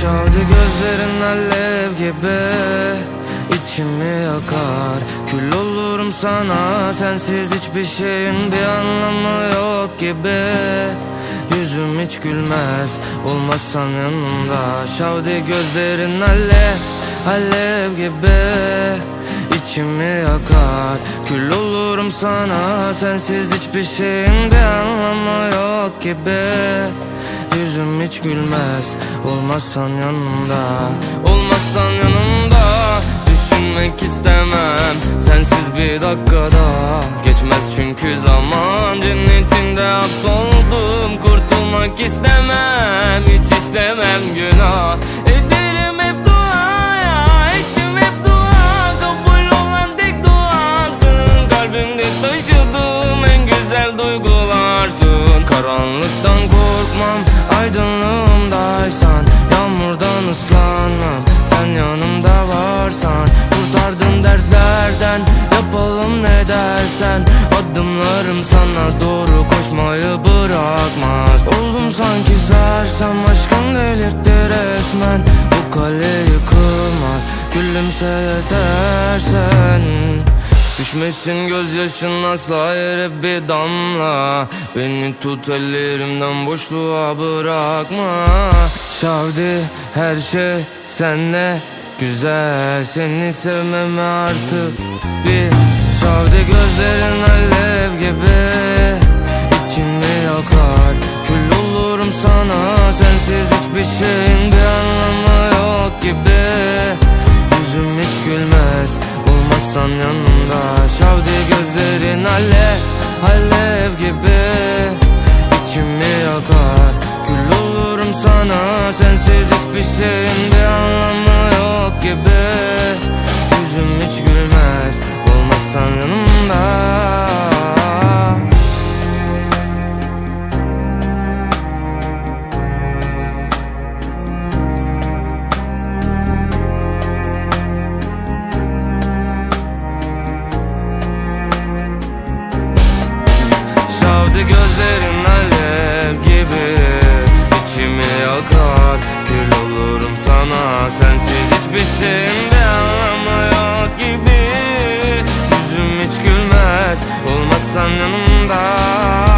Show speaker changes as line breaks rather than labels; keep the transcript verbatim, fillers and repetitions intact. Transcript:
Şavdi gözlerin alev gibi içimi yakar. Kül olurum sana, sensiz hiçbir şeyin bir anlamı yok gibi. Yüzüm hiç gülmez olmazsan yanımda. Şavdi gözlerin alev, alev gibi içimi yakar. Kül olurum sana, sensiz hiçbir şeyin bir anlamı yok gibi. Yüzüm hiç gülmez olmazsan yanımda. Olmazsan yanımda düşünmek istemem. Sensiz bir dakikada geçmez çünkü zaman. Cennetinde hapsoldum, kurtulmak istemem. Hiç işlemem günah, ederim hep duaya. Ettim hep dua, kabul olan tek duamsın. Kalbimde taşıdığım en güzel duygularsın. Karanlıktan korkmam, aydınlığımdaysan. Yağmurdan ıslanmam, sen yanımda varsan. Kurtardın dertlerden, yapalım ne dersen. Adımlarım sana doğru koşmayı bırakmaz. Oldum sanki sersem, aşkın delirtti resmen. Bu kale yıkılmaz, gülümse yetersen. Düşmesin gözyaşın asla yere bir damla. Beni tut ellerimden, boşluğa bırakma. Şavdi her şey senle güzel, seni sevmeme artık bir. Şavdi gözlerin alev gibi içimi yakar. Kül olurum sana, sensiz hiçbir şeyin bir anlamı yok gibi. Yüzüm hiç gülmez olmazsan yanımda. Şavdi gözlerin alev, alev gibi içimi yakar. Kül olurum sana, sensiz hiçbir şeyin bir anlamı yok gibi. Yüzüm hiç gülmez olmazsan yanımda. Şavdi gözlerin alev gibi içimi yakar. Kül olurum sana, sensiz hiçbir şeyin bir anlamı yok gibi. Yüzüm hiç gülmez olmazsan yanımda.